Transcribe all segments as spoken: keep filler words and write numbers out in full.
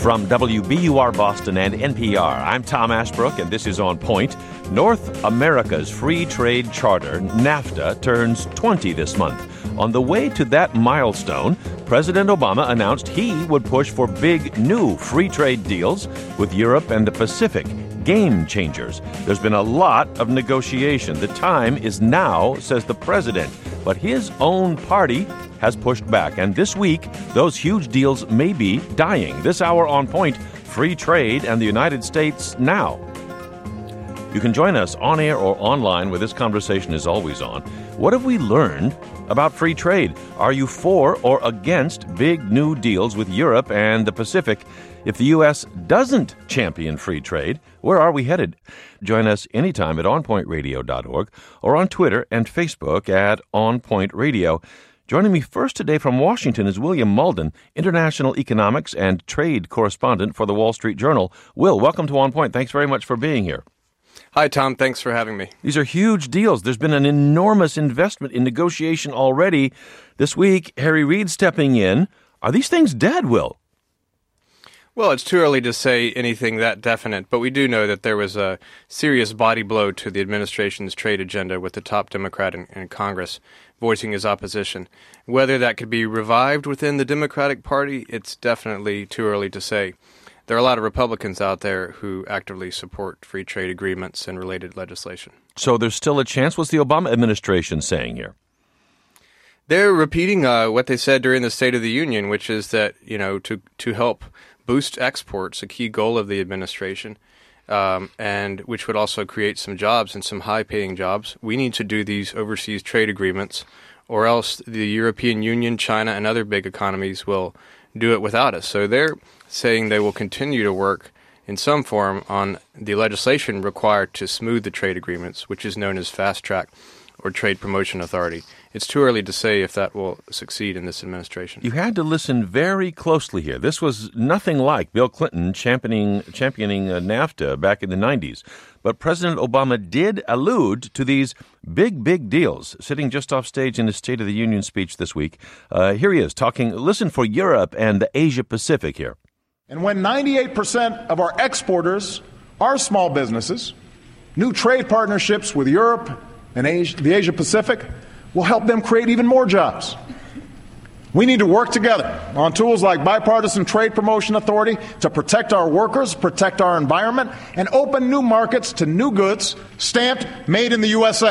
From W B U R Boston and N P R, I'm Tom Ashbrook, and this is On Point. North America's Free Trade Charter, NAFTA, turns twenty this month. On the way to that milestone, President Obama announced he would push for big new free trade deals with Europe and the Pacific. Game changers. There's been a lot of negotiation. The time is now, says the president. But his own party has pushed back. And this week, those huge deals may be dying. This hour on Point, free trade and the United States now. You can join us on air or online where this conversation is always on. What have we learned about free trade? Are you for or against big new deals with Europe and the Pacific? If the U S doesn't champion free trade, where are we headed? Join us anytime at on point radio dot org or on Twitter and Facebook at On Point Radio. Joining me first today from Washington is William Malden, international economics and trade correspondent for the Wall Street Journal. Will, welcome to On Point. Thanks very much for being here. Hi, Tom. Thanks for having me. These are huge deals. There's been an enormous investment in negotiation already. This week, Harry Reid stepping in. Are these things dead, Will? Well, it's too early to say anything that definite, but we do know that there was a serious body blow to the administration's trade agenda with the top Democrat in, in Congress voicing his opposition. Whether that could be revived within the Democratic Party, it's definitely too early to say. There are a lot of Republicans out there who actively support free trade agreements and related legislation. So there's still a chance? What's the Obama administration saying here? They're repeating uh, what they said during the State of the Union, which is that, you know, to, to help boost exports, a key goal of the administration, um, and which would also create some jobs and some high-paying jobs. We need to do these overseas trade agreements, or else the European Union, China, and other big economies will do it without us. So they're saying they will continue to work in some form on the legislation required to smooth the trade agreements, which is known as Fast Track or Trade Promotion Authority. It's too early to say if that will succeed in this administration. You had to listen very closely here. This was nothing like Bill Clinton championing championing uh, NAFTA back in the nineties. But President Obama did allude to these big, big deals, sitting just off stage in his State of the Union speech this week. Uh, here he is talking, listen for Europe and the Asia Pacific here. And when ninety-eight percent of our exporters are small businesses, new trade partnerships with Europe and Asia, the Asia Pacific will help them create even more jobs. We need to work together on tools like Bipartisan Trade Promotion Authority to protect our workers, protect our environment, and open new markets to new goods stamped made in the U S A.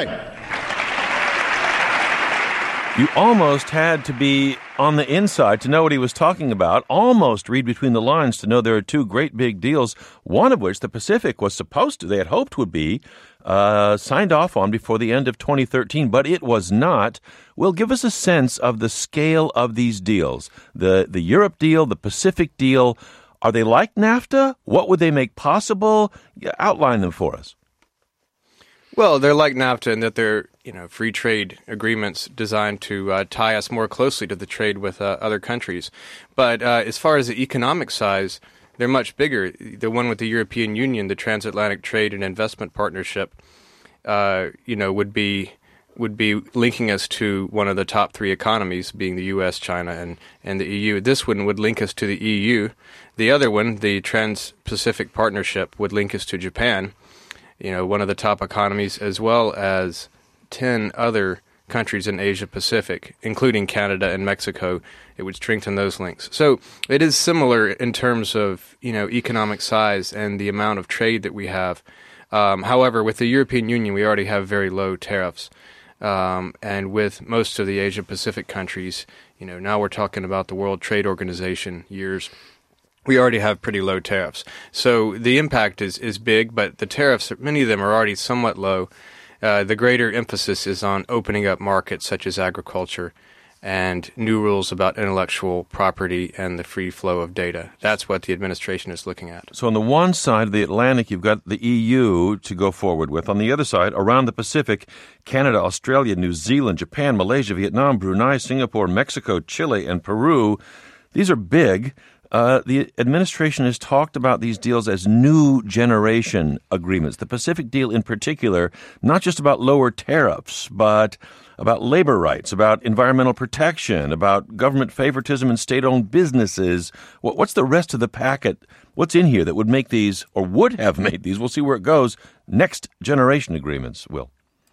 You almost had to be on the inside to know what he was talking about, almost read between the lines to know there are two great big deals, one of which the Pacific was supposed to, they had hoped would be, uh, signed off on before the end of twenty thirteen, but it was not. Will, give us a sense of the scale of these deals. The, the Europe deal, the Pacific deal, are they like NAFTA? What would they make possible? Outline them for us. Well, they're like NAFTA in that they're, you know, free trade agreements designed to uh, tie us more closely to the trade with uh, other countries. But uh, as far as the economic size, they're much bigger. The one with the European Union, the Transatlantic Trade and Investment Partnership, uh, you know, would be would be linking us to one of the top three economies, being the U S, China, and, and the E U. This one would link us to the E U. The other one, the Trans-Pacific Partnership, would link us to Japan, you know, one of the top economies, as well as ten other countries in Asia Pacific, including Canada and Mexico. It would strengthen those links. So it is similar in terms of, you know, economic size and the amount of trade that we have. Um, however, with the European Union, we already have very low tariffs. Um, and with most of the Asia Pacific countries, you know, now we're talking about the World Trade Organization years, we already have pretty low tariffs. So the impact is, is big, but the tariffs, many of them are already somewhat low. Uh, the greater emphasis is on opening up markets such as agriculture and new rules about intellectual property and the free flow of data. That's what the administration is looking at. So on the one side of the Atlantic, you've got the E U to go forward with. On the other side, around the Pacific, Canada, Australia, New Zealand, Japan, Malaysia, Vietnam, Brunei, Singapore, Mexico, Chile, and Peru. These are big. Uh, the administration has talked about these deals as new generation agreements. The Pacific deal in particular, not just about lower tariffs, but about labor rights, about environmental protection, about government favoritism in state-owned businesses. What, what's the rest of the packet? What's in here that would make these, or would have made these, we'll see where it goes, next generation agreements, Will?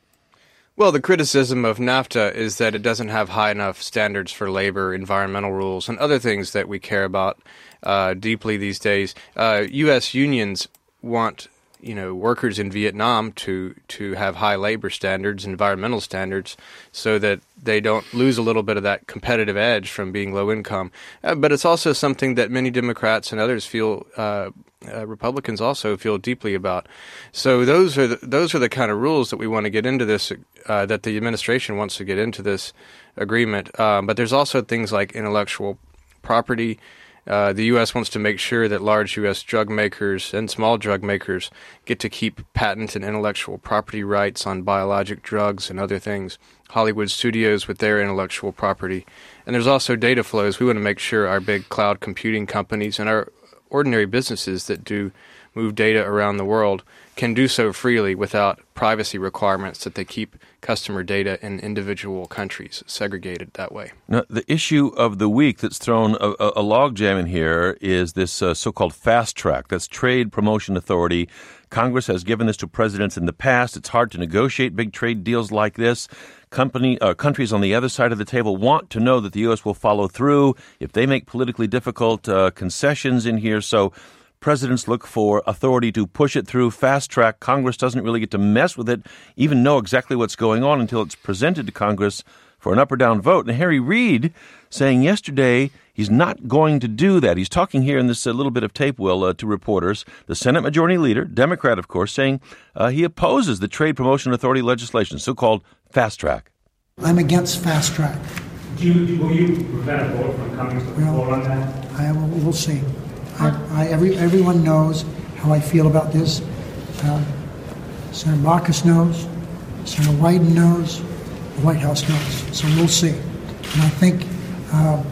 Well, the criticism of NAFTA is that it doesn't have high enough standards for labor, environmental rules, and other things that we care about uh, deeply these days. Uh, U S unions want, you know, workers in Vietnam to to have high labor standards, environmental standards, so that they don't lose a little bit of that competitive edge from being low income. Uh, but it's also something that many Democrats and others feel. Uh, Uh, Republicans also feel deeply about. So those are the, those are the kind of rules that we want to get into this, uh, that the administration wants to get into this agreement. Um, but there's also things like intellectual property. Uh, the U S wants to make sure that large U S drug makers and small drug makers get to keep patent and intellectual property rights on biologic drugs and other things. Hollywood studios with their intellectual property. And there's also data flows. We want to make sure our big cloud computing companies and our ordinary businesses that do move data around the world can do so freely without privacy requirements, that they keep customer data in individual countries segregated that way. Now, the issue of the week that's thrown a, a, a logjam in here is this uh, so-called fast track. That's Trade Promotion Authority. Congress has given this to presidents in the past. It's hard to negotiate big trade deals like this. Company, uh, countries on the other side of the table want to know that the U S will follow through if they make politically difficult uh, concessions in here. So presidents look for authority to push it through fast track. Congress doesn't really get to mess with it, even know exactly what's going on until it's presented to Congress for an up or down vote. And Harry Reid saying yesterday he's not going to do that. He's talking here in this uh, little bit of tape, Will, uh, to reporters. The Senate Majority Leader, Democrat, of course, saying uh, he opposes the Trade Promotion Authority legislation, so-called fast track. I'm against fast track. Do you, will you prevent a vote from coming to the Well, floor on that? I will, we'll see. I, I, every, everyone knows how I feel about this. Uh, Senator Baucus knows. Senator Wyden knows. The White House knows. So we'll see. And I think uh,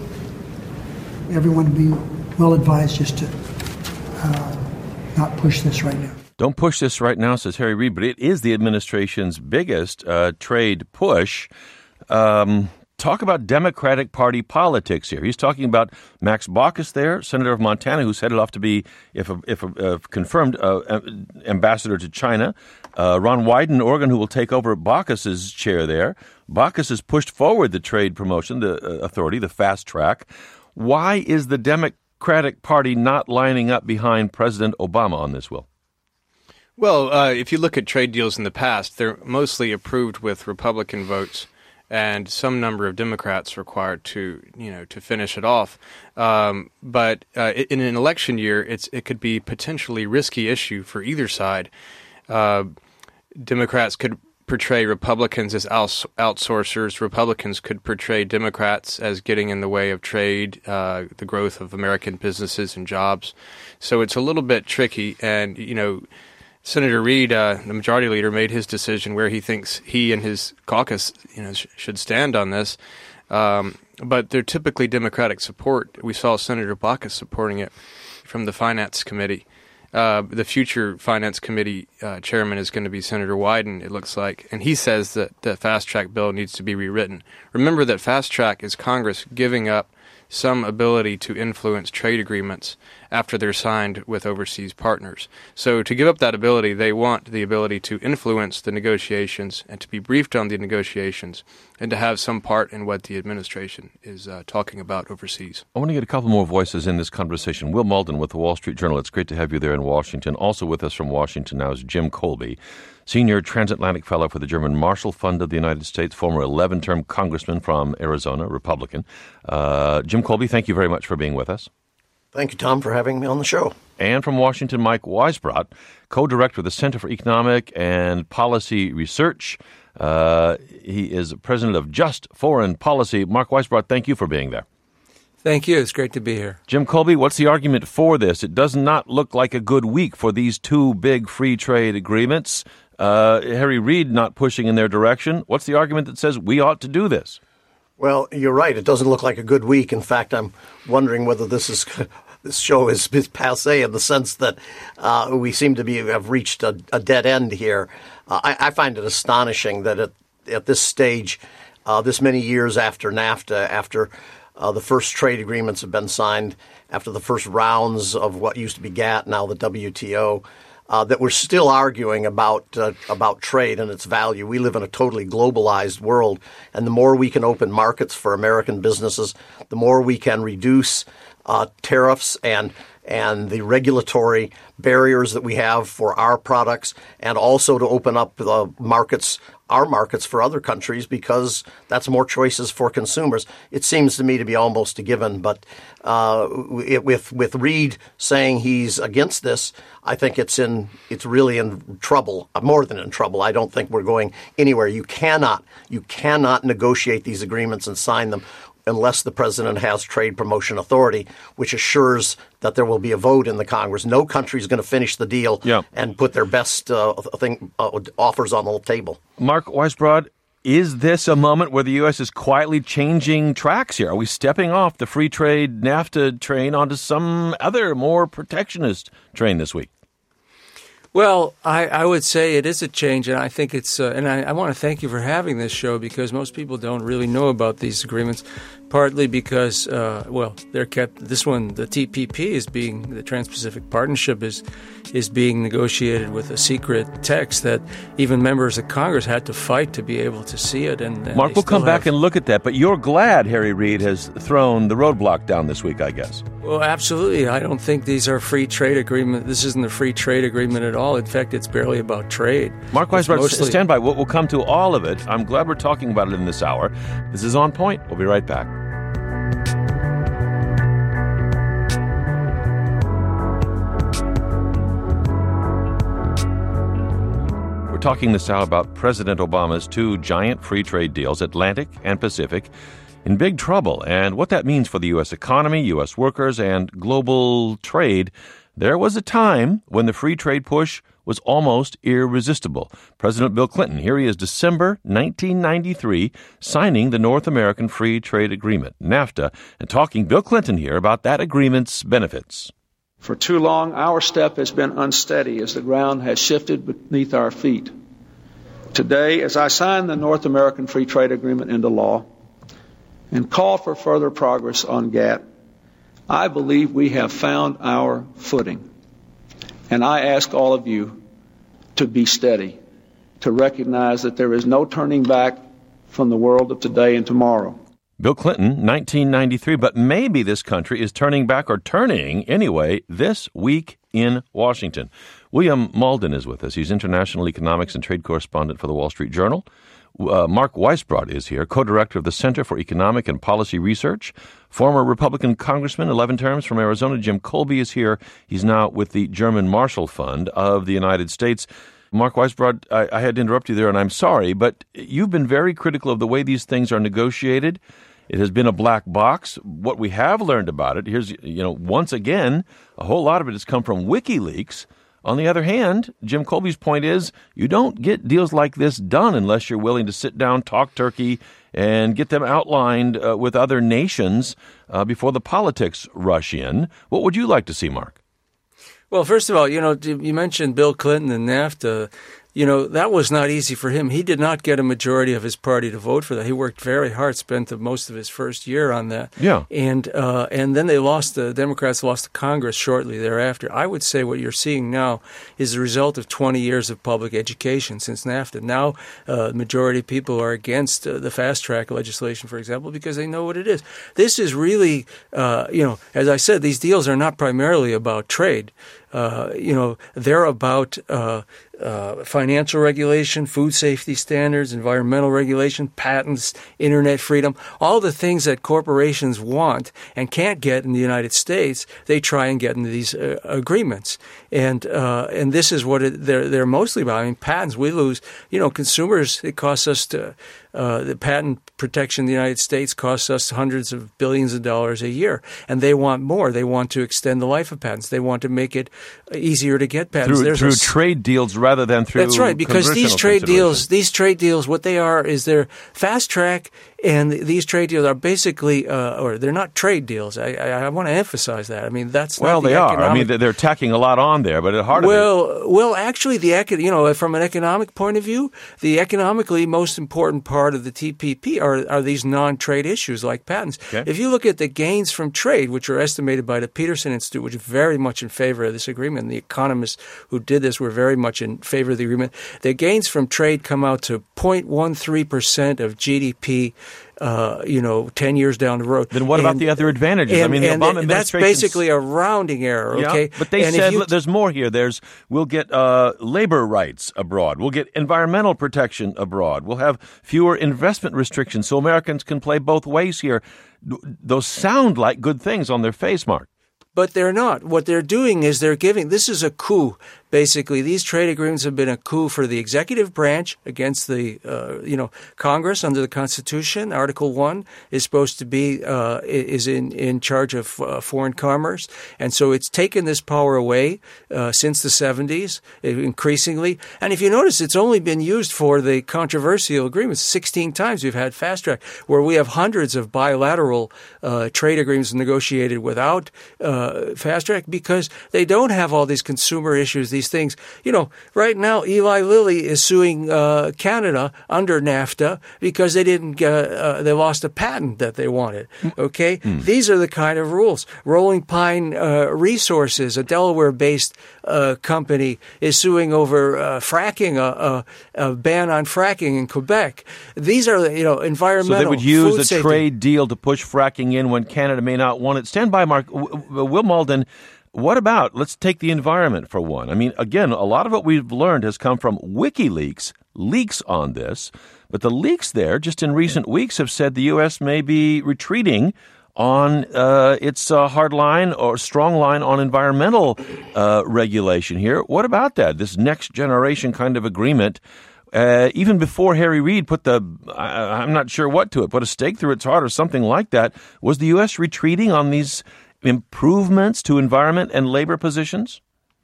everyone would be well advised just to uh, not push this right now. Don't push this right now, says Harry Reid, but it is the administration's biggest uh, trade push. Um, talk about Democratic Party politics here. He's talking about Max Baucus there, Senator of Montana, who's headed off to be, if, if uh, confirmed, uh, ambassador to China. Uh, Ron Wyden, Oregon, who will take over Baucus's chair there. Baucus has pushed forward the trade promotion, the uh, authority, the fast track. Why is the Democratic Party not lining up behind President Obama on this, Will? Well, uh, if you look at trade deals in the past, they're mostly approved with Republican votes and some number of Democrats required to, you know, to finish it off. Um, but uh, in an election year, it's it could be potentially risky issue for either side. Uh, Democrats could portray Republicans as outs- outsourcers. Republicans could portray Democrats as getting in the way of trade, uh, the growth of American businesses and jobs. So it's a little bit tricky, and, you know, Senator Reid, uh, the majority leader, made his decision where he thinks he and his caucus, you know, sh- should stand on this. Um, but they're typically Democratic support. We saw Senator Baucus supporting it from the Finance Committee. Uh, the future Finance Committee uh, chairman is going to be Senator Wyden, it looks like, and he says that the fast track bill needs to be rewritten. Remember that fast track is Congress giving up some ability to influence trade agreements after they're signed with overseas partners. So to give up that ability, they want the ability to influence the negotiations and to be briefed on the negotiations and to have some part in what the administration is uh, talking about overseas. I want to get a couple more voices in this conversation. Will Malden with the Wall Street Journal. It's great to have you there in Washington. Also with us from Washington now is Jim Colby, Senior Transatlantic Fellow for the German Marshall Fund of the United States, former eleven-term congressman from Arizona, Republican. Uh, Jim Colby, thank you very much for being with us. Thank you, Tom, for having me on the show. And from Washington, Mike Weisbrot, co-director of the Center for Economic and Policy Research. Uh, he is president of Just Foreign Policy. Mark Weisbrot, thank you for being there. Thank you. It's great to be here. Jim Colby, what's the argument for this? It does not look like a good week for these two big free trade agreements. Uh, Harry Reid not pushing in their direction. What's the argument that says we ought to do this? Well, you're right. It doesn't look like a good week. In fact, I'm wondering whether this is this show is, is passé in the sense that uh, we seem to be have reached a, a dead end here. Uh, I, I find it astonishing that at, at this stage, uh, this many years after NAFTA, after uh, the first trade agreements have been signed, after the first rounds of what used to be GATT, now the W T O, Uh, that we're still arguing about uh, about trade and its value. We live in a totally globalized world, and the more we can open markets for American businesses, the more we can reduce uh, tariffs and and the regulatory barriers that we have for our products, and also to open up the markets, our markets for other countries, because that's more choices for consumers. It seems to me to be almost a given. But uh, it, with with Reid saying he's against this, I think it's in it's really in trouble, more than in trouble. I don't think we're going anywhere. You cannot you cannot negotiate these agreements and sign them unless the president has trade promotion authority, which assures that there will be a vote in the Congress. No country is going to finish the deal yeah. and put their best uh, thing, uh, offers on the table. Mark Weisbrod, is this a moment where the U S is quietly changing tracks here? Are we stepping off the free trade NAFTA train onto some other more protectionist train this week? Well, I, I would say it is a change, and I think it's uh, – and I, I want to thank you for having this show, because most people don't really know about these agreements, partly because, uh, well, they're kept – this one, the T P P is being – the Trans-Pacific Partnership is is being negotiated with a secret text that even members of Congress had to fight to be able to see it. And, and Mark, we'll come back have, and look at that, but you're glad Harry Reid has thrown the roadblock down this week, I guess. Well, absolutely. I don't think these are free trade agreement. This isn't a free trade agreement at all. In fact, it's barely about trade. Mark Weisbrod, mostly... stand by. We'll, we'll come to all of it. I'm glad we're talking about it in this hour. This is On Point. We'll be right back. We're talking this hour about President Obama's two giant free trade deals, Atlantic and Pacific, in big trouble, and what that means for the U S economy, U S workers, and global trade. There was a time when the free trade push was almost irresistible. President Bill Clinton, here he is, December nineteen ninety-three, signing the North American Free Trade Agreement, NAFTA, and talking Bill Clinton here about that agreement's benefits. For too long, our step has been unsteady as the ground has shifted beneath our feet. Today, as I sign the North American Free Trade Agreement into law and call for further progress on GATT, I believe we have found our footing. And I ask all of you to be steady, to recognize that there is no turning back from the world of today and tomorrow. Bill Clinton, nineteen ninety-three, but maybe this country is turning back, or turning anyway, this week in Washington. William Malden is with us. He's international economics and trade correspondent for the Wall Street Journal. Uh, Mark Weisbrod is here, co-director of the Center for Economic and Policy Research. Former Republican Congressman, eleven terms from Arizona, Jim Colby is here. He's now with the German Marshall Fund of the United States. Mark Weisbrod, I, I had to interrupt you there, and I'm sorry, but you've been very critical of the way these things are negotiated. It has been a black box. What we have learned about it, here's, you know, once again, a whole lot of it has come from WikiLeaks. On the other hand, Jim Colby's point is you don't get deals like this done unless you're willing to sit down, talk turkey, and get them outlined uh, with other nations uh, before the politics rush in. What would you like to see, Mark? Well, first of all, you know, you mentioned Bill Clinton and NAFTA. You know, that was not easy for him. He did not get a majority of his party to vote for that. He worked very hard, spent the, most of his first year on that. Yeah. And uh, and then they lost, the Democrats lost the Congress shortly thereafter. I would say what you're seeing now is the result of twenty years of public education since NAFTA. Now, uh, the majority of people are against uh, the fast-track legislation, for example, because they know what it is. This is really, uh, you know, as I said, these deals are not primarily about trade. Uh, you know, they're about uh, uh, financial regulation, food safety standards, environmental regulation, patents, internet freedom, all the things that corporations want and can't get in the United States, they try and get into these uh, agreements. And uh, and this is what it, they're they're mostly about. I mean, patents, we lose, you know, consumers, it costs us to, uh, the patent protection in the United States costs us hundreds of billions of dollars a year. And they want more. They want to extend the life of patents. They want to make it easier to get patents. Through, through a, trade deals rather than through That's right, because these trade deals, these trade deals, what they are is they're fast track And these trade deals are basically, uh, or they're not trade deals. I, I, I want to emphasize that. I mean, that's well, not the they economic... are. I mean, they're tacking a lot on there, but at heart well, of it... Well, actually, the you know, from an economic point of view, the economically most important part of the T P P are, are these non-trade issues like patents. Okay. If you look at the gains from trade, which are estimated by the Peterson Institute, which is very much in favor of this agreement, and the economists who did this were very much in favor of the agreement, the gains from trade come out to zero point one three percent of G D P. Uh, you know, ten years down the road. Then what and, about the other advantages? And, I mean, the and Obama that's basically a rounding error, okay? Yeah, but they and said you, there's more here. There's we'll get uh, labor rights abroad. We'll get environmental protection abroad. We'll have fewer investment restrictions so Americans can play both ways here. Those sound like good things on their face, Mark. But they're not. What they're doing is they're giving – this is a coup. Basically, these trade agreements have been a coup for the executive branch against the, uh, you know, Congress under the Constitution. Article one is supposed to be uh, – is in, in charge of uh, foreign commerce. And so it's taken this power away uh, since the seventies, increasingly. And if you notice, it's only been used for the controversial agreements. sixteen times we've had fast track, where we have hundreds of bilateral uh, trade agreements negotiated without uh, fast track because they don't have all these consumer issues, these things. You know, right now, Eli Lilly is suing uh, Canada under NAFTA because they didn't uh, uh, they lost a patent that they wanted. Okay, mm. These are the kind of rules. Rolling Pine uh, Resources, a Delaware-based uh, company, is suing over uh, fracking, a, a, a ban on fracking in Quebec. These are, you know, environmental. So they would use a safety. trade deal to push fracking in when Canada may not want it. Stand by, Mark. Will Malden. What about, let's take the environment for one. I mean, again, a lot of what we've learned has come from WikiLeaks, leaks on this. But the leaks there, just in recent weeks, have said the U S may be retreating on uh, its uh, hard line or strong line on environmental uh, regulation here. What about that, this next generation kind of agreement? Uh, even before Harry Reid put the, I, I'm not sure what to it, put a stake through its heart or something like that, was the U S retreating on these improvements to environment and labor positions?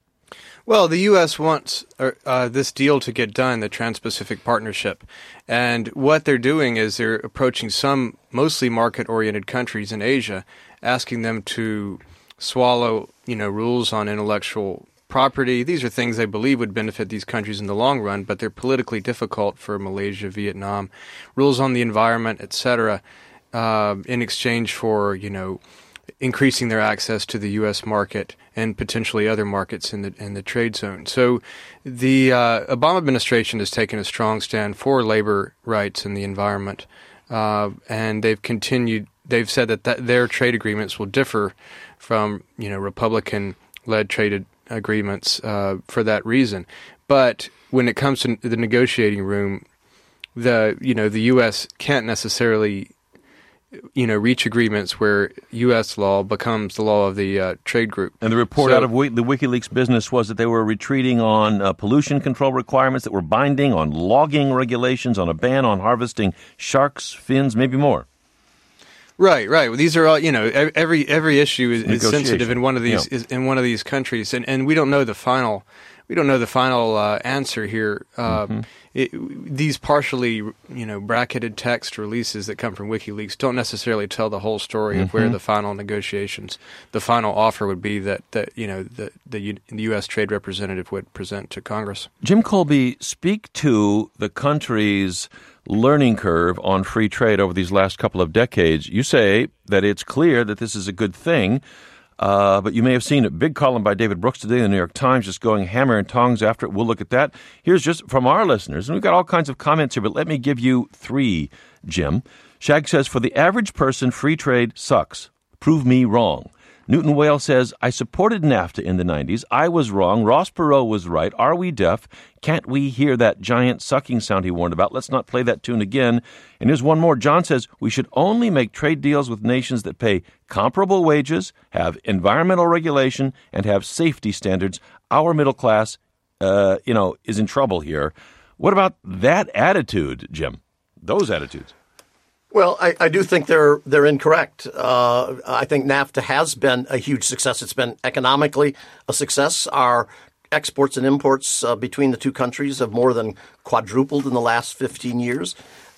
Well, the U S wants uh, this deal to get done, the Trans-Pacific Partnership. And what they're doing is they're approaching some mostly market-oriented countries in Asia, asking them to swallow, you know, rules on intellectual property. These are things they believe would benefit these countries in the long run, but they're politically difficult for Malaysia, Vietnam. Rules on the environment, et cetera, uh, in exchange for, you know, increasing their access to the U S market and potentially other markets in the in the trade zone. So the uh, Obama administration has taken a strong stand for labor rights and the environment, uh, and they've continued. They've said that, that their trade agreements will differ from, you know, Republican-led trade agreements uh, for that reason. But when it comes to the negotiating room, the you know the U S can't necessarily, you know, reach agreements where U S law becomes the law of the uh, trade group. And the report so, out of w- the WikiLeaks business was that they were retreating on uh, pollution control requirements that were binding, on logging regulations, on a ban on harvesting sharks, fins, maybe more. Right, right. Well, these are all, you know, every every issue is, is sensitive in one of these yeah. is in one of these countries, and, and we don't know the final we don't know the final uh, answer here. Uh, mm-hmm. It, these partially, you know, bracketed text releases that come from WikiLeaks don't necessarily tell the whole story mm-hmm. of where the final negotiations, the final offer would be that, that you know, the, the, U, the U S trade representative would present to Congress. Jim Colby, speak to the country's learning curve on free trade over these last couple of decades. You say that it's clear that this is a good thing. Uh, but you may have seen a big column by David Brooks today in the New York Times just going hammer and tongs after it. We'll look at that. Here's just from our listeners, and we've got all kinds of comments here, but let me give you three, Jim. Shag says, for the average person, free trade sucks. Prove me wrong. Newton Whale says, I supported NAFTA in the nineties. I was wrong. Ross Perot was right. Are we deaf? Can't we hear that giant sucking sound he warned about? Let's not play that tune again. And here's one more. John says, we should only make trade deals with nations that pay comparable wages, have environmental regulation, and have safety standards. Our middle class, uh, you know, is in trouble here. What about that attitude, Jim? Those attitudes? Well, I, I do think they're they're incorrect. Uh, I think NAFTA has been a huge success. It's been economically a success. Our exports and imports uh, between the two countries have more than quadrupled in the last fifteen years.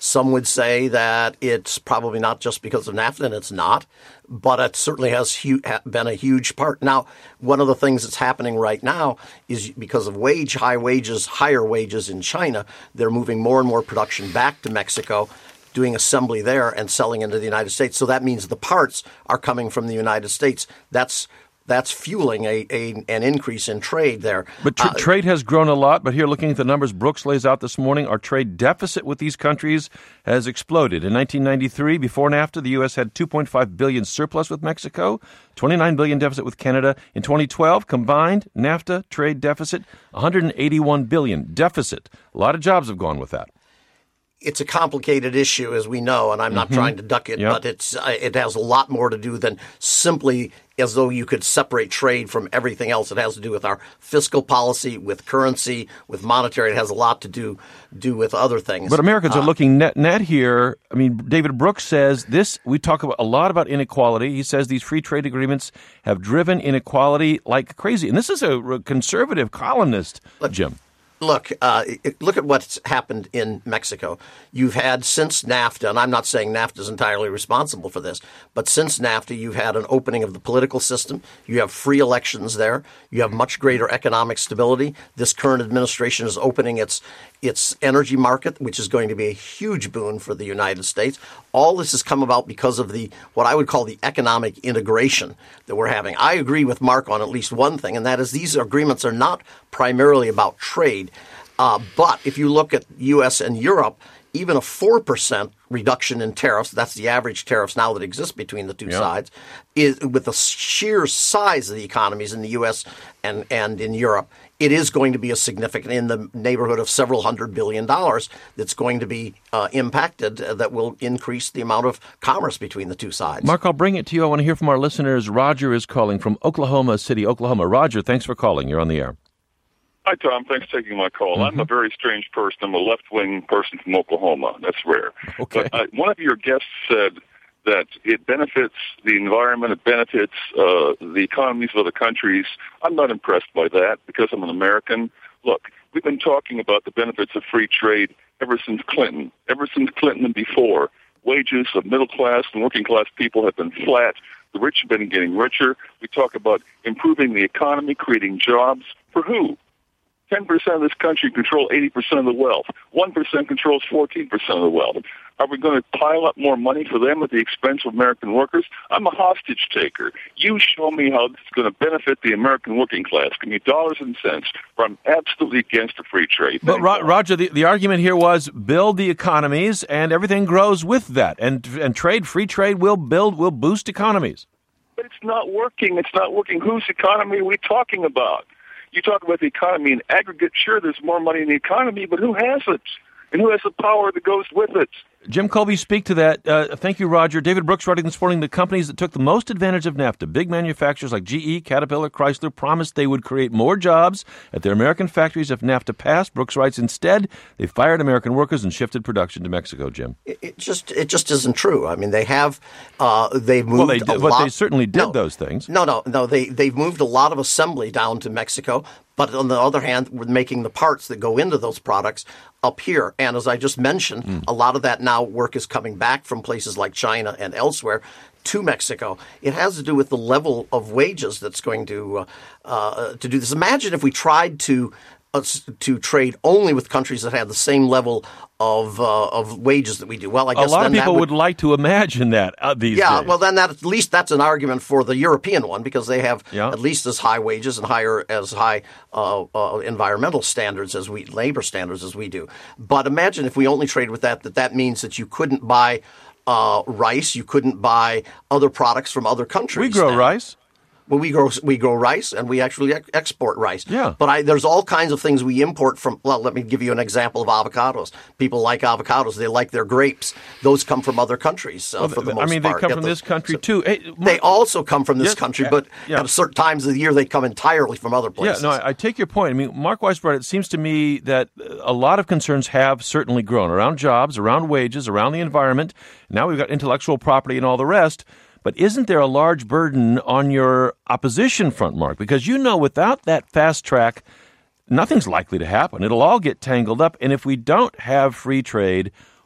Some would say that it's probably not just because of NAFTA, and it's not, but it certainly has hu- been a huge part. Now, one of the things that's happening right now is because of wage, high wages, higher wages in China, they're moving more and more production back to Mexico, doing assembly there and selling into the United States. So that means the parts are coming from the United States. That's That's fueling a, a an increase in trade there. But tr- uh, trade has grown a lot. But here, looking at the numbers Brooks lays out this morning, our trade deficit with these countries has exploded. In nineteen ninety-three, before NAFTA, the U S had two point five billion dollars surplus with Mexico, twenty-nine billion dollars deficit with Canada. In twenty twelve, combined NAFTA trade deficit, one hundred eighty-one billion dollars deficit. A lot of jobs have gone with that. It's a complicated issue, as we know, and I'm not Mm-hmm. trying to duck it, Yep. but it's uh, it has a lot more to do than simply as though you could separate trade from everything else. It has to do with our fiscal policy, with currency, with monetary. It has a lot to do do with other things. But Americans uh, are looking net net here. I mean, David Brooks says this. We talk about, a lot about inequality. He says these free trade agreements have driven inequality like crazy. And this is a conservative columnist, Jim. Look, uh, look at what's happened in Mexico. You've had since NAFTA, and I'm not saying NAFTA is entirely responsible for this, but since NAFTA, you've had an opening of the political system. You have free elections there. You have much greater economic stability. This current administration is opening its its energy market, which is going to be a huge boon for the United States. All this has come about because of the what I would call the economic integration that we're having. I agree with Mark on at least one thing, and that is these agreements are not primarily about trade. Uh, but if you look at U S and Europe, even a four percent reduction in tariffs, that's the average tariffs now that exist between the two Yeah. sides, is with the sheer size of the economies in the U S and, and in Europe, it is going to be a significant, in the neighborhood of several hundred billion dollars, that's going to be uh, impacted, uh, that will increase the amount of commerce between the two sides. Mark, I'll bring it to you. I want to hear from our listeners. Roger is calling from Oklahoma City, Oklahoma. Roger, thanks for calling. You're on the air. Hi, Tom. Thanks for taking my call. Mm-hmm. I'm a very strange person. I'm a left-wing person from Oklahoma. That's rare. Okay. But uh, one of your guests said that it benefits the environment, it benefits uh, the economies of other countries. I'm not impressed by that because I'm an American. Look, we've been talking about the benefits of free trade ever since Clinton, ever since Clinton and before. Wages of middle-class and working-class people have been flat. The rich have been getting richer. We talk about improving the economy, creating jobs. For who? ten percent of this country control eighty percent of the wealth. one percent controls fourteen percent of the wealth. Are we going to pile up more money for them at the expense of American workers? I'm a hostage taker. You show me how this is going to benefit the American working class. Give me dollars and cents, or I'm absolutely against the free trade. But Ro- Roger, the, the argument here was build the economies, and everything grows with that. And and trade, free trade, will build, will boost economies. But it's not working. It's not working. Whose economy are we talking about? You talk about the economy in aggregate. Sure, there's more money in the economy, but who has it? And who has the power that goes with it? Jim Colby, speak to that. Uh, thank you, Roger. David Brooks writing this morning, the companies that took the most advantage of NAFTA, big manufacturers like G E, Caterpillar, Chrysler, promised they would create more jobs at their American factories if NAFTA passed. Brooks writes, instead, they fired American workers and shifted production to Mexico, Jim. It, it just it just isn't true. I mean, they have uh, they've moved Well, they a did, lot. but they certainly did no, those things. No, no, no. They they've moved a lot of assembly down to Mexico. But on the other hand, we're making the parts that go into those products up here. And as I just mentioned, mm. a lot of that now work is coming back from places like China and elsewhere to Mexico. It has to do with the level of wages that's going to uh, uh, to do this. Imagine if we tried to uh, to trade only with countries that had the same level of uh, of wages that we do. Well, I guess a lot then of people that would, would like to imagine that uh, these yeah, days. well, then that at least that's an argument for the European one because they have yeah. at least as high wages and higher as high uh, uh, environmental standards as we labor standards as we do. But imagine if we only trade with that, that that means that you couldn't buy uh, rice, you couldn't buy other products from other countries. We grow now. rice. Well, we grow we grow rice and we actually ex- export rice. Yeah. But I, there's all kinds of things we import from. Well, let me give you an example of avocados. People like avocados. They like their grapes. Those come from other countries uh, well, for the I most mean, part. they come Get from the, this country so, too. Hey, Mark, they also come from this yes, country, yeah, but yeah. at certain times of the year they come entirely from other places. Yeah, no, I, I take your point. I mean, Mark Weisbrot, it seems to me that a lot of concerns have certainly grown around jobs, around wages, around the environment. Now we've got intellectual property and all the rest. But isn't there a large burden on your opposition front, Mark? Because you know without that fast track, nothing's likely to happen. It'll all get tangled up. And if we don't have free trade,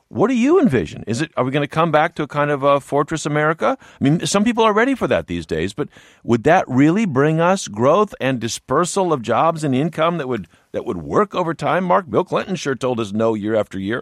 What do you envision? Is it? Are we going to come back to a kind of a fortress America? I mean, some people are ready for that these days, but would that really bring us growth and dispersal of jobs and income that would that would work over time? Mark, Bill Clinton sure told us no year after year.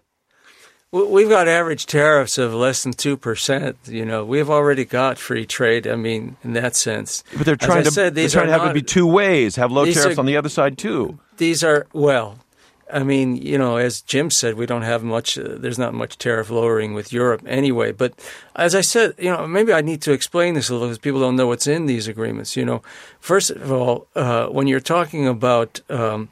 We've got average tariffs of less than two percent. You know, we've already got free trade. I mean, in that sense. But they're trying to said, they're trying to have not, it be two ways. Have low tariffs are, on the other side too. These are well. I mean, you know, as Jim said, we don't have much, uh, there's not much tariff lowering with Europe anyway. But as I said, you know, maybe I need to explain this a little because people don't know what's in these agreements. You know, first of all, uh, when you're talking about um,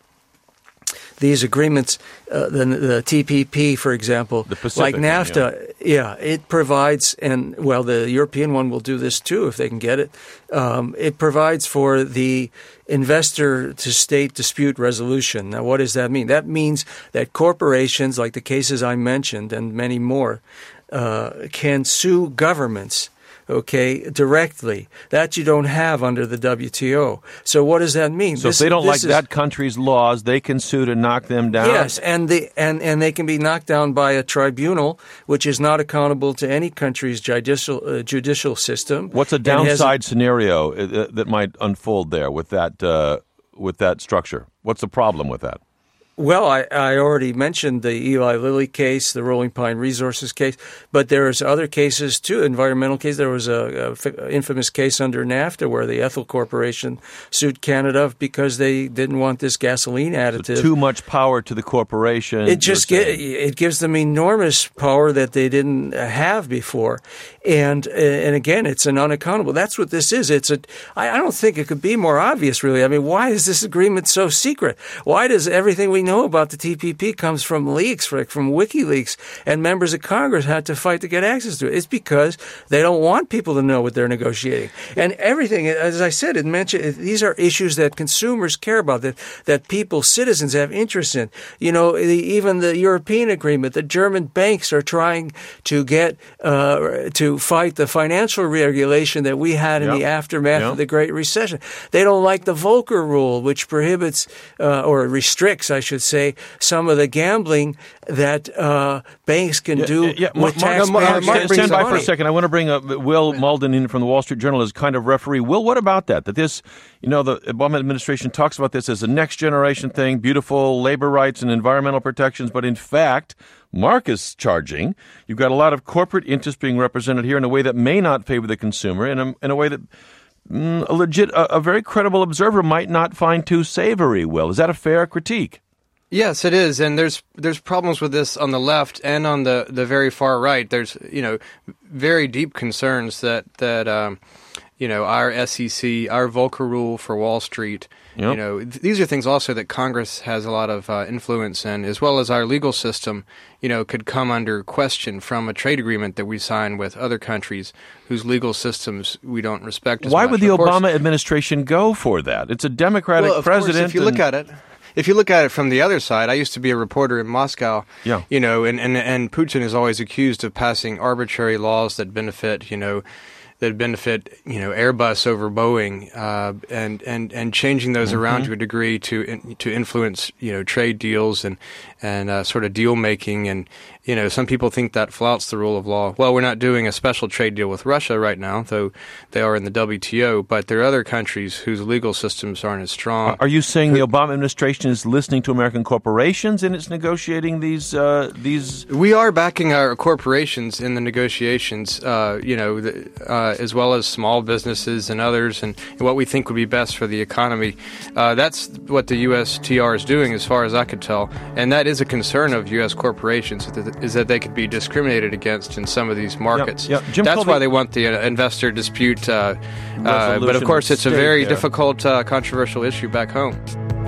these agreements, uh, the, the T P P, for example, the Pacific like NAFTA, one, yeah. yeah, it provides, and well, the European one will do this too if they can get it. Um, it provides for the investor-to-state dispute resolution. Now, what does that mean? That means that corporations, like the cases I mentioned and many more, uh, can sue governments, okay, directly. That you don't have under the W T O. So what does that mean? So this, if they don't like is, that country's laws, they can sue to knock them down? Yes, and, the, and, and they can be knocked down by a tribunal, which is not accountable to any country's judicial, uh, judicial system. What's a downside a, scenario uh, that might unfold there with that, uh, with that structure? What's the problem with that? Well, I, I already mentioned the Eli Lilly case, the Rolling Pine Resources case, but there's other cases too, environmental cases. There was a, a infamous case under NAFTA where the Ethel Corporation sued Canada because they didn't want this gasoline additive. So too much power to the corporation. It just get, it gives them enormous power that they didn't have before, and and again, it's an unaccountable. That's what this is. It's a. I, I don't think it could be more obvious, really. I mean, why is this agreement so secret? Why does everything we know know about the T P P comes from leaks, from WikiLeaks, and members of Congress had to fight to get access to it? It's because they don't want people to know what they're negotiating. And everything, as I said, it mentioned these are issues that consumers care about, that that people, citizens have interest in. You know, the, even the European agreement, the German banks are trying to get uh, to fight the financial regulation that we had in yep. the aftermath yep. of the Great Recession. They don't like the Volcker Rule, which prohibits uh, or restricts, I should say, some of the gambling that uh, banks can yeah, do yeah, yeah. with Mark, taxpayers' Mark, Mark, stand by money. for a second. I want to bring up Will Malden in from the Wall Street Journal as kind of referee. Will, what about that? That this, you know, the Obama administration talks about this as a next generation thing, beautiful labor rights and environmental protections, but in fact, Mark is charging. You've got a lot of corporate interests being represented here in a way that may not favor the consumer, in a, in a way that mm, a legit, a, a very credible observer might not find too savory. Will, is that a fair critique? Yes, it is, and there's there's problems with this on the left and on the, the very far right. There's you know very deep concerns that that um, you know our S E C, our Volcker Rule for Wall Street. Yep. You know th- these are things also that Congress has a lot of uh, influence in, as well as our legal system. You know could come under question from a trade agreement that we sign with other countries whose legal systems we don't respect as Why much. would the of Obama course, administration go for that? It's a Democratic well, of president. Course, if you look at it. If you look at it from the other side, I used to be a reporter in Moscow, yeah. you know, and, and, and Putin is always accused of passing arbitrary laws that benefit, you know, that benefit, you know, Airbus over Boeing, uh, and, and, and changing those mm-hmm. around to a degree to in, to influence, you know, trade deals and and uh, sort of deal making. And you know, some people think that flouts the rule of law. Well, we're not doing a special trade deal with Russia right now, though they are in the W T O. But there are other countries whose legal systems aren't as strong. Are you saying the Obama administration is listening to American corporations in its negotiating these uh, these? We are backing our corporations in the negotiations. Uh, you know. The, uh, as well as small businesses and others, and, and what we think would be best for the economy. Uh, that's what the U S T R is doing, as far as I could tell. And that is a concern of U S corporations, is that they could be discriminated against in some of these markets. Yep, yep. Jim that's Colby, why they want the uh, investor dispute. Uh, uh, but of course, it's a very there. difficult, uh, controversial issue back home.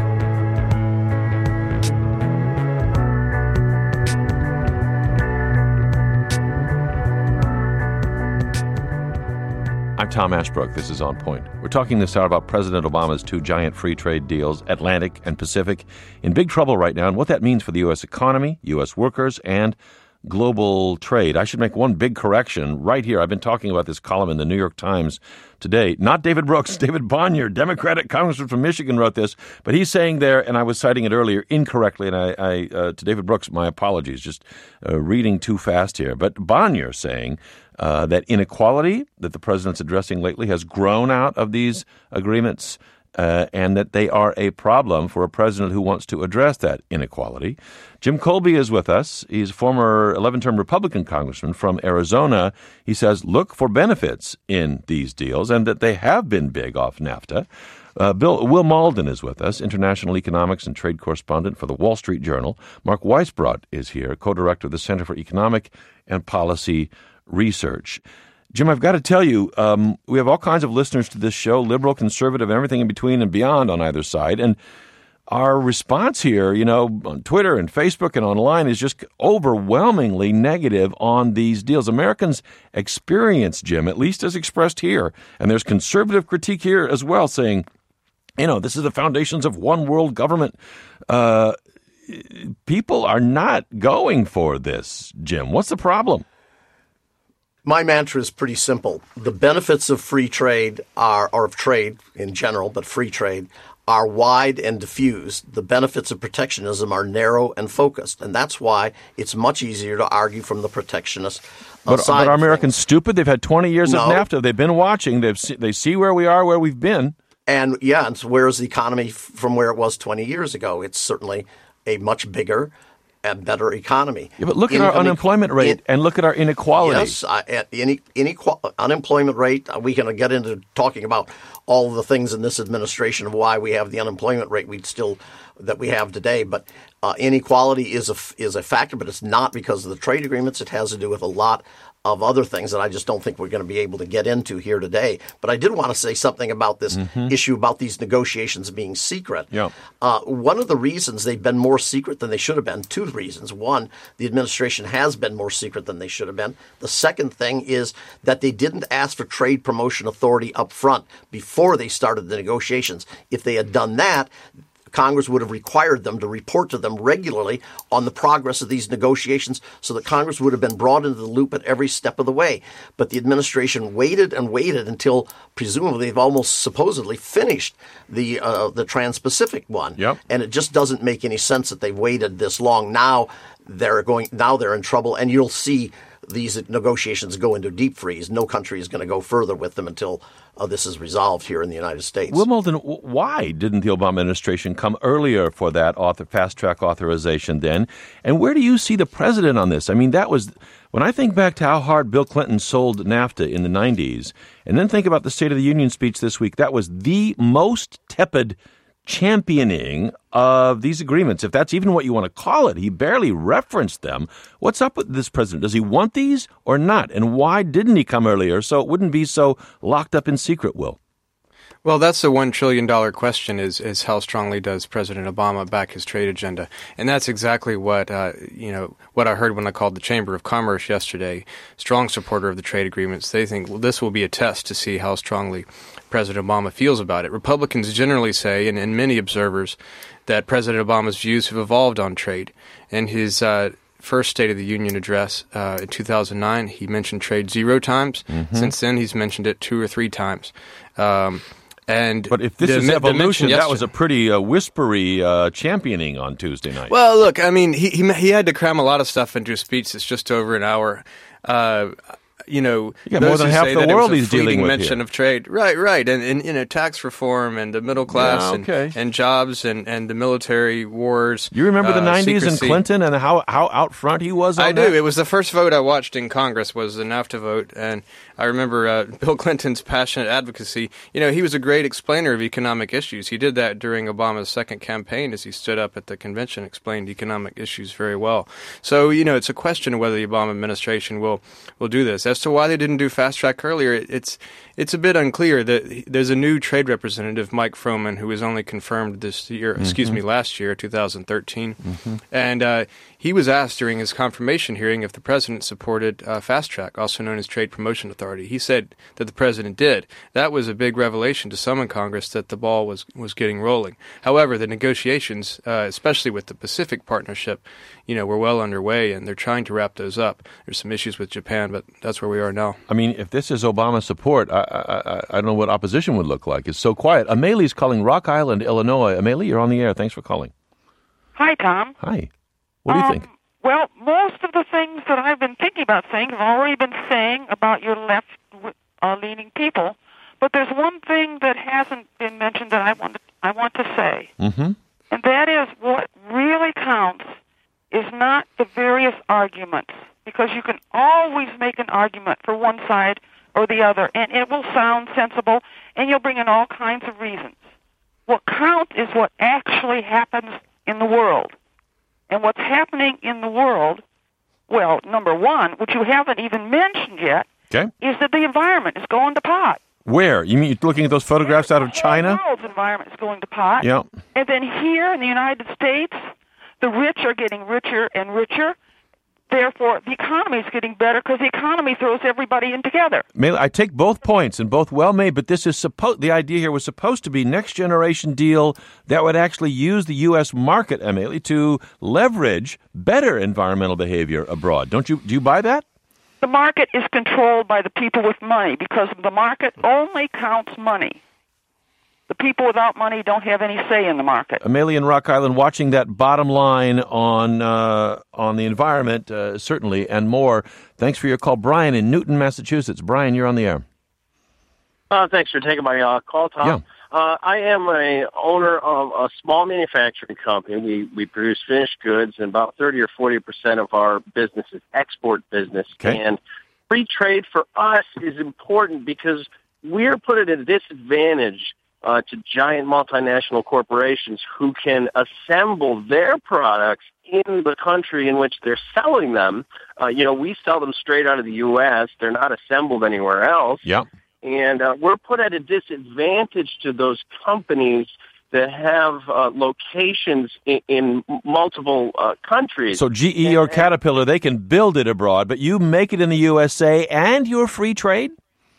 I'm Tom Ashbrook. This is On Point. We're talking this hour about President Obama's two giant free trade deals, Atlantic and Pacific, in big trouble right now, and what that means for the U S economy, U S workers, and global trade. I should make one big correction right here. I've been talking about this column in the New York Times today. Not David Brooks, David Bonnier, Democratic congressman from Michigan, wrote this. But he's saying there, and I was citing it earlier incorrectly, and I, I uh, to David Brooks, my apologies, just uh, reading too fast here. But Bonnier saying uh, that inequality that the president's addressing lately has grown out of these agreements, Uh, and that they are a problem for a president who wants to address that inequality. Jim Colby is with us. He's a former eleven-term Republican congressman from Arizona. He says, look for benefits in these deals and that they have been big off NAFTA. Uh, Bill Will Malden is with us, international economics and trade correspondent for the Wall Street Journal. Mark Weisbrot is here, co-director of the Center for Economic and Policy Research. Jim, I've got to tell you, um, we have all kinds of listeners to this show, liberal, conservative, everything in between and beyond on either side. And our response here, you know, on Twitter and Facebook and online is just overwhelmingly negative on these deals. Americans experience, Jim, at least as expressed here, and there's conservative critique here as well, saying, you know, this is the foundations of one world government. Uh, people are not going for this, Jim. What's the problem? My mantra is pretty simple. The benefits of free trade are, or of trade in general, but free trade, are wide and diffuse. The benefits of protectionism are narrow and focused. And that's why it's much easier to argue from the protectionist but, side. But are Americans stupid? They've had twenty years no. of NAFTA. They've been watching. They've see, they see where we are, where we've been. And, yeah, and so where is the economy from where it was twenty years ago? It's certainly a much bigger and better economy. Yeah, but look Income, at our unemployment rate in, and look at our inequality. Yes, uh, any, inequal, unemployment rate, uh, we can get into talking about all the things in this administration of why we have the unemployment rate we still that we have today. But uh, inequality is a, is a factor, but it's not because of the trade agreements. It has to do with a lot of other things that I just don't think we're going to be able to get into here today. But I did want to say something about this mm-hmm. issue about these negotiations being secret. Yeah. Uh, one of the reasons they've been more secret than they should have been, two reasons. One, the administration has been more secret than they should have been. The second thing is that they didn't ask for trade promotion authority up front before they started the negotiations. If they had done that, Congress would have required them to report to them regularly on the progress of these negotiations so that Congress would have been brought into the loop at every step of the way. But the administration waited and waited until presumably they've almost supposedly finished the uh, the Trans-Pacific one. Yep. And it just doesn't make any sense that they've waited this long. Now they're going. Now they're in trouble, and you'll see these negotiations go into deep freeze. No country is going to go further with them until uh, this is resolved here in the United States. Will Malden, why didn't the Obama administration come earlier for that author, fast-track authorization then? And where do you see the president on this? I mean, that was when I think back to how hard Bill Clinton sold NAFTA in the nineties, and then think about the State of the Union speech this week, that was the most tepid championing of these agreements, if that's even what you want to call it. He barely referenced them. What's up with this president? Does he want these or not? And why didn't he come earlier so it wouldn't be so locked up in secret, Will? Well, that's the one trillion dollar question is, is how strongly does President Obama back his trade agenda? And that's exactly what, uh, you know, what I heard when I called the Chamber of Commerce yesterday. Strong supporter of the trade agreements. They think well, this will be a test to see how strongly President Obama feels about it. Republicans generally say, and, and many observers, that President Obama's views have evolved on trade. In his uh, first State of the Union address uh, in two thousand nine, he mentioned trade zero times. Mm-hmm. Since then, he's mentioned it two or three times. Um, And but if this the, is evolution, that was a yesterday. pretty uh, whispery uh, championing on Tuesday night. Well, look, I mean, he, he he had to cram a lot of stuff into a speech that's just over an hour. Uh, you know, you got more than half the world he's dealing with mention here. of trade, right, right, and, and you know, tax reform and the middle class yeah, okay. and, and jobs and, and the military wars. You remember the uh, nineties and secrecy. Clinton and how how out front he was on I that? do. It was the first vote I watched in Congress was the NAFTA vote, and I remember uh, Bill Clinton's passionate advocacy. You know, he was a great explainer of economic issues. He did that during Obama's second campaign as he stood up at the convention, explained economic issues very well. So, you know, it's a question of whether the Obama administration will will do this. As to why they didn't do fast track earlier, it's it's a bit unclear. That there's a new trade representative, Mike Froman, who was only confirmed this year, mm-hmm. excuse me, last year, two thousand thirteen, mm-hmm. and uh, He was asked during his confirmation hearing if the president supported uh, Fast Track, also known as Trade Promotion Authority. He said that the president did. That was a big revelation to some in Congress that the ball was, was getting rolling. However, the negotiations, uh, especially with the Pacific Partnership, you know, were well underway, and they're trying to wrap those up. There's some issues with Japan, but that's where we are now. I mean, if this is Obama support, I, I, I don't know what opposition would look like. It's so quiet. Amelie's calling Rock Island, Illinois. Amelie, you're on the air. Thanks for calling. Hi, Tom. Hi. What do you um, think? Well, most of the things that I've been thinking about saying have already been saying about your left-leaning uh, people, but there's one thing that hasn't been mentioned that I want to, I want to say, mm-hmm. and that is what really counts is not the various arguments, because you can always make an argument for one side or the other, and it will sound sensible, and you'll bring in all kinds of reasons. What counts is what actually happens in the world. And what's happening in the world, well, number one, which you haven't even mentioned yet, okay. is that the environment is going to pot. Where? You mean you're looking at those photographs out of China? The world's environment is going to pot. Yeah. And then here in the United States, the rich are getting richer and richer. Therefore, the economy is getting better because the economy throws everybody in together. I take both points and both well made, but this is supposed. The idea here was supposed to be next generation deal that would actually use the U S market, Amelie, to leverage better environmental behavior abroad. Don't you? Do you buy that? The market is controlled by the people with money because the market only counts money. The people without money don't have any say in the market. Amelie in Rock Island, watching that bottom line on uh, on the environment, uh, certainly, and more. Thanks for your call. Brian in Newton, Massachusetts. Brian, you're on the air. Uh, thanks for taking my uh, call, Tom. Yeah. Uh, I am a owner of a small manufacturing company. We we produce finished goods, and about thirty or forty percent of our business is export business. Okay. And free trade for us is important because we're put at a disadvantage Uh, to giant multinational corporations who can assemble their products in the country in which they're selling them. Uh, you know, we sell them straight out of the U S. They're not assembled anywhere else. Yeah. And uh, we're put at a disadvantage to those companies that have uh, locations in, in multiple uh, countries. So G E or Caterpillar, they can build it abroad, but you make it in the U S A and you're free trade?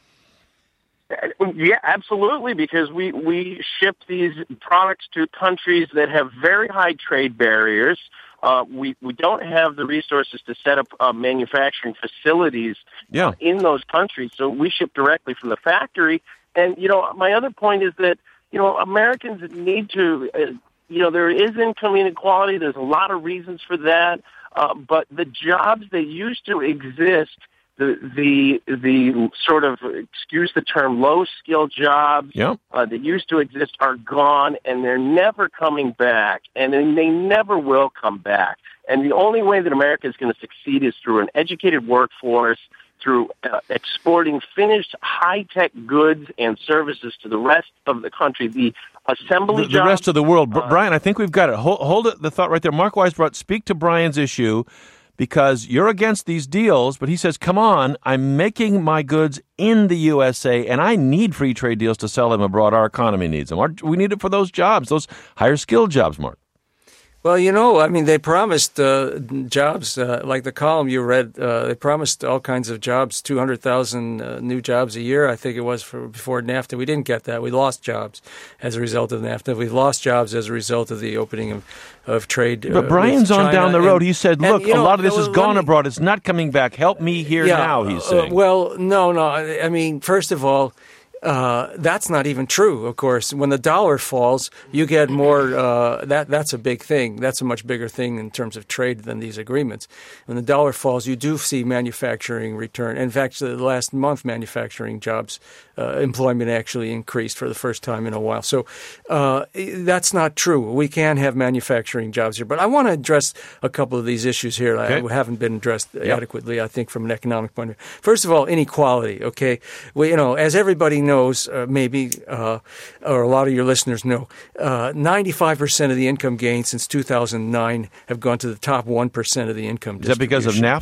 Yeah, absolutely, because we, we ship these products to countries that have very high trade barriers. Uh, we, we don't have the resources to set up uh, manufacturing facilities yeah. uh, in those countries, so we ship directly from the factory. And, you know, my other point is that, you know, Americans need to, uh, you know, there is income inequality. There's a lot of reasons for that, uh, but the jobs that used to exist, The the the sort of, excuse the term, low-skill jobs yep. uh, that used to exist are gone, and they're never coming back, and they never will come back. And the only way that America is going to succeed is through an educated workforce, through uh, exporting finished high-tech goods and services to the rest of the country. The assembly the, jobs, the rest of the world. Uh, Brian, I think we've got it. Hold, hold it, the thought right there. Mark Weisbrot, speak to Brian's issue. Because you're against these deals, but he says, come on, I'm making my goods in the U S A, and I need free trade deals to sell them abroad. Our economy needs them. We need it for those jobs, those higher-skilled jobs, Mark. Well, you know, I mean, they promised uh, jobs, uh, like the column you read, uh, they promised all kinds of jobs, two hundred thousand uh, new jobs a year, I think it was, for before NAFTA. We didn't get that. We lost jobs as a result of NAFTA. We lost jobs as a result of the opening of, of trade. Uh, but Brian's on down the road. And, he said, look, and, you know, a lot of this well, is gone me, abroad. It's not coming back. Help me here yeah, now, he's saying. Uh, well, no, no. I mean, first of all, Uh, that's not even true, of course. When the dollar falls, you get more uh, – that that's a big thing. That's a much bigger thing in terms of trade than these agreements. When the dollar falls, you do see manufacturing return. In fact, the last month, manufacturing jobs, uh, employment actually increased for the first time in a while. So uh, that's not true. We can have manufacturing jobs here. But I want to address a couple of these issues here okay. that haven't been addressed yep. adequately, I think, from an economic point of view. First of all, inequality, okay? We, you know, as everybody knows, knows, uh, maybe, uh, or a lot of your listeners know, uh, ninety-five percent of the income gains since two thousand nine have gone to the top one percent of the income distribution. Is that because of NAFTA?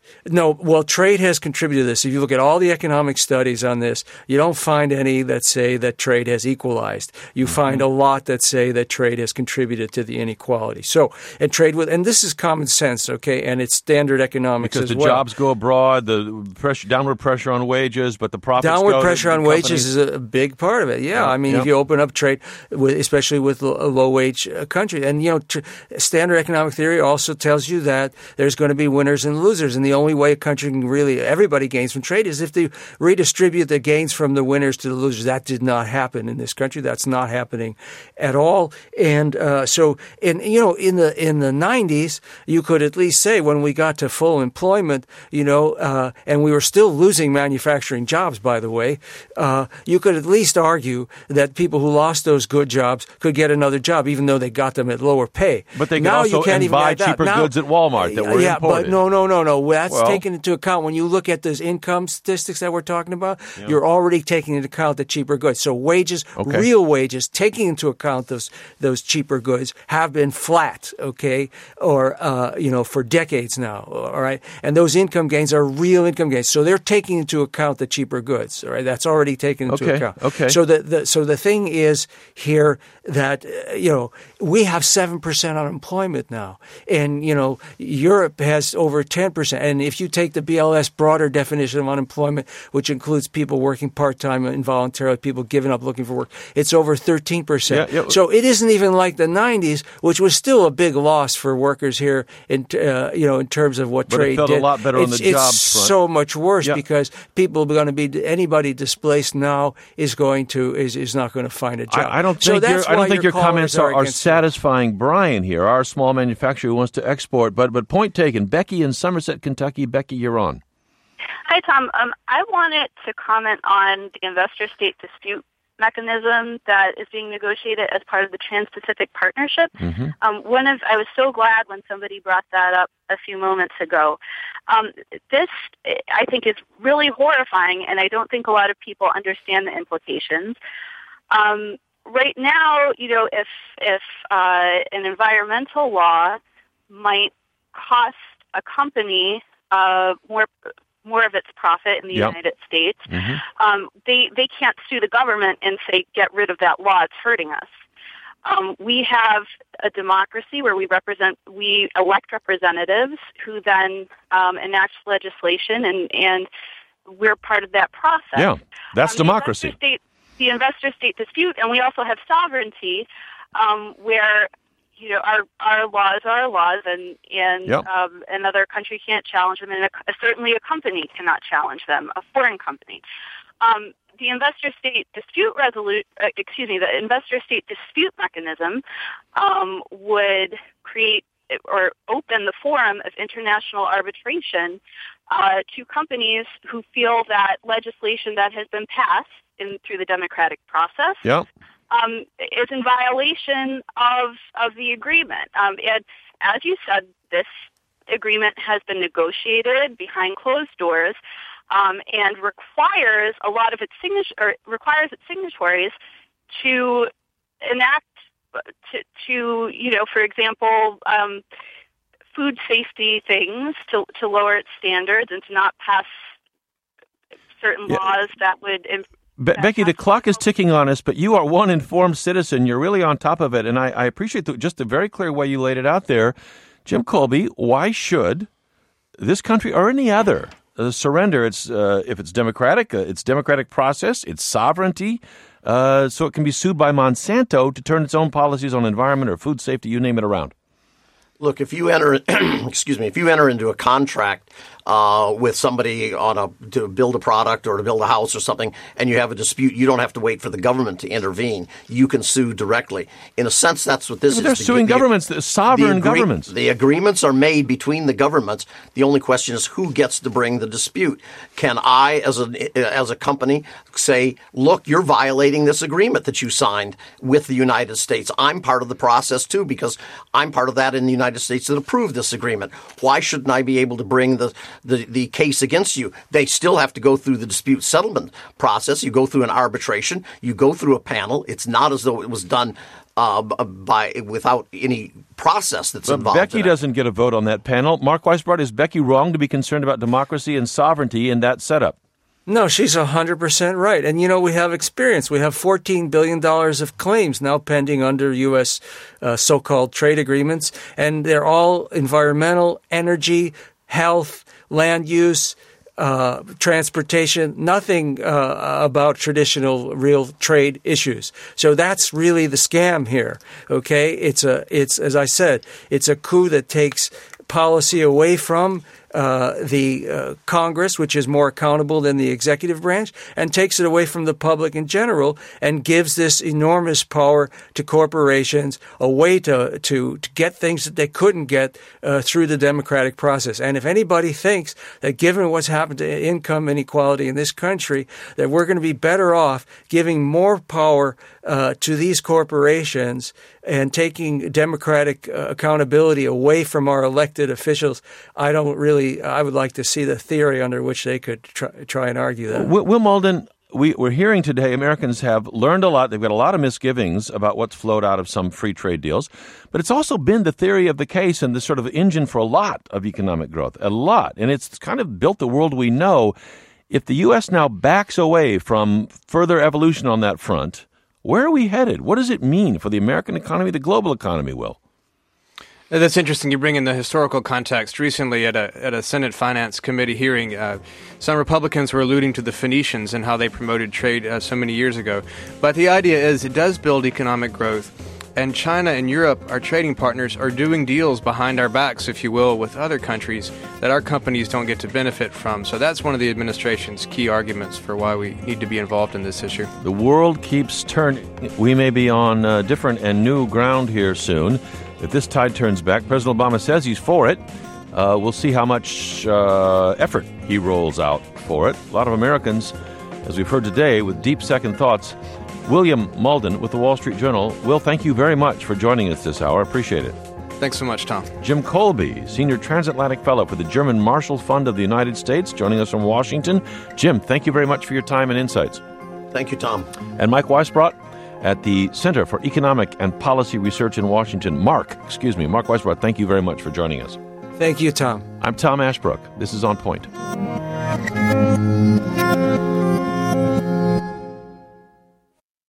No, well, trade has contributed to this. If you look at all the economic studies on this, you don't find any that say that trade has equalized. You mm-hmm. find a lot that say that trade has contributed to the inequality. So, and trade with, and this is common sense, okay, and it's standard economics because as the well. jobs go abroad, the pressure, downward pressure on wages, but the profits downward go pressure to on companies. wages is a big part of it. Yeah, yeah. I mean, yeah. if you open up trade, with, especially with a low-wage country, and you know, tr- standard economic theory also tells you that there's going to be winners and losers, and the only way a country can really everybody gains from trade is if they redistribute the gains from the winners to the losers. That did not happen in this country. That's not happening at all. And uh, so, in you know, in the in the nineties, you could at least say when we got to full employment, you know, uh, and we were still losing manufacturing jobs, by the way, uh, you could at least argue that people who lost those good jobs could get another job, even though they got them at lower pay. But they could now also you can't and even buy get that. cheaper Now, goods at Walmart that were yeah, imported. but no, no, no, no. That's well, taken into account when you look at those income statistics that we're talking about. Yeah. You're already taking into account the cheaper goods. So wages, okay. real wages, taking into account those those cheaper goods, have been flat, okay, or uh, you know, for decades now. All right, and those income gains are real income gains. So they're taking into account the cheaper goods. All right, that's already taken into okay. account. Okay. So the, the so the thing is here that uh, you know we have seven percent unemployment now, and you know Europe has over ten percent. And if you take the B L S broader definition of unemployment, which includes people working part-time involuntarily, people giving up looking for work, it's over thirteen percent. Yeah, yeah. So it isn't even like the nineties, which was still a big loss for workers here in uh, you know in terms of what but trade it felt did. a lot better it's, on the it's jobs front. so much worse yeah. because people are going to be anybody displaced now is going to is, is not going to find a job. I, I don't so think that's your, I don't think your your comments are, are against satisfying Brian here, our small manufacturer who wants to export. But but point taken. Becky in Somerset, Kentucky. Becky, you're on. Hi, Tom. Um, I wanted to comment on the investor-state dispute mechanism that is being negotiated as part of the Trans-Pacific Partnership. Mm-hmm. Um, one of I was so glad when somebody brought that up a few moments ago. Um, this, I think, is really horrifying, and I don't think a lot of people understand the implications. Um, right now, you know, if if uh, an environmental law might cost a company uh, more more of its profit in the yep. United States, mm-hmm. um, they they can't sue the government and say, get rid of that law, it's hurting us. Um, we have a democracy where we represent, we elect representatives who then um, enact legislation, and, and we're part of that process. Yeah, that's um, democracy. The investor-state, the investor-state dispute, and we also have sovereignty, um, where you know our our laws are our laws, and and yep. um, another country can't challenge them, and a, certainly a company cannot challenge them, a foreign company. Um, the investor-state dispute resolute, uh, excuse me, the investor-state dispute mechanism um, would create or open the forum of international arbitration uh, to companies who feel that legislation that has been passed in through the democratic process yep. um, is in violation of of the agreement. Um, and as you said, this agreement has been negotiated behind closed doors. Um, and requires a lot of its signature, or requires its signatories to enact, to, to you know, for example, um, food safety things, to to lower its standards and to not pass certain yeah. laws that would. Imp- Be- Becky, the clock is ticking on us, but you are one informed citizen. You're really on top of it, and I, I appreciate the, just the very clear way you laid it out there. Jim Colby, why should this country or any other Uh, surrender? It's uh, if it's democratic, uh, it's democratic process, it's sovereignty, uh, so it can be sued by Monsanto to turn its own policies on environment or food safety, you name it, around. Look, if you enter, excuse me, if you enter into a contract uh, with somebody on a to build a product or to build a house or something, and you have a dispute, you don't have to wait for the government to intervene. You can sue directly. In a sense, that's what this but is. They're the, suing the, governments, the sovereign the agree- governments. The agreements are made between the governments. The only question is who gets to bring the dispute. Can I, as a as a company, say, look, you're violating this agreement that you signed with the United States. I'm part of the process too because I'm part of that in the United States that approved this agreement. Why shouldn't I be able to bring the the, the case against you. They still have to go through the dispute settlement process. You go through an arbitration. You go through a panel. It's not as though it was done uh, by without any process that's but involved. Becky in it. doesn't get a vote on that panel. Mark Weisbrot, is Becky wrong to be concerned about democracy and sovereignty in that setup? No, she's one hundred percent right. And, you know, we have experience. We have fourteen billion dollars of claims now pending under U S uh, so-called trade agreements, and they're all environmental, energy, health, land use, uh, transportation, nothing uh, about traditional real trade issues. So that's really the scam here, okay? It's, a, it's as I said, it's a coup that takes policy away from Uh, the uh, Congress, which is more accountable than the executive branch, and takes it away from the public in general and gives this enormous power to corporations, a way to to, to get things that they couldn't get uh, through the democratic process. And if anybody thinks that given what's happened to income inequality in this country, that we're going to be better off giving more power uh, to these corporations and taking democratic uh, accountability away from our elected officials, I don't really I would like to see the theory under which they could try, try and argue that. Will, Will Malden, we, we're hearing today Americans have learned a lot. They've got a lot of misgivings about what's flowed out of some free trade deals. But it's also been the theory of the case and the sort of engine for a lot of economic growth, a lot. And it's kind of built the world we know. If the U S now backs away from further evolution on that front, where are we headed? What does it mean for the American economy, the global economy, Will? That's interesting. You bring in the historical context. Recently, at a at a Senate Finance Committee hearing, uh, some Republicans were alluding to the Phoenicians and how they promoted trade uh, so many years ago. But the idea is it does build economic growth, and China and Europe, our trading partners, are doing deals behind our backs, if you will, with other countries that our companies don't get to benefit from. So that's one of the administration's key arguments for why we need to be involved in this issue. The world keeps turning. We may be on uh, different and new ground here soon. If this tide turns back, President Obama says he's for it. Uh, we'll see how much uh, effort he rolls out for it. A lot of Americans, as we've heard today, with deep second thoughts. William Malden with the Wall Street Journal. Will, thank you very much for joining us this hour. Appreciate it. Thanks so much, Tom. Jim Colby, Senior Transatlantic Fellow for the German Marshall Fund of the United States, joining us from Washington. Jim, thank you very much for your time and insights. Thank you, Tom. And Mike Weisbrot at the Center for Economic and Policy Research in Washington. Mark, excuse me, Mark Weisbrot, thank you very much for joining us. Thank you, Tom. I'm Tom Ashbrook. This is On Point.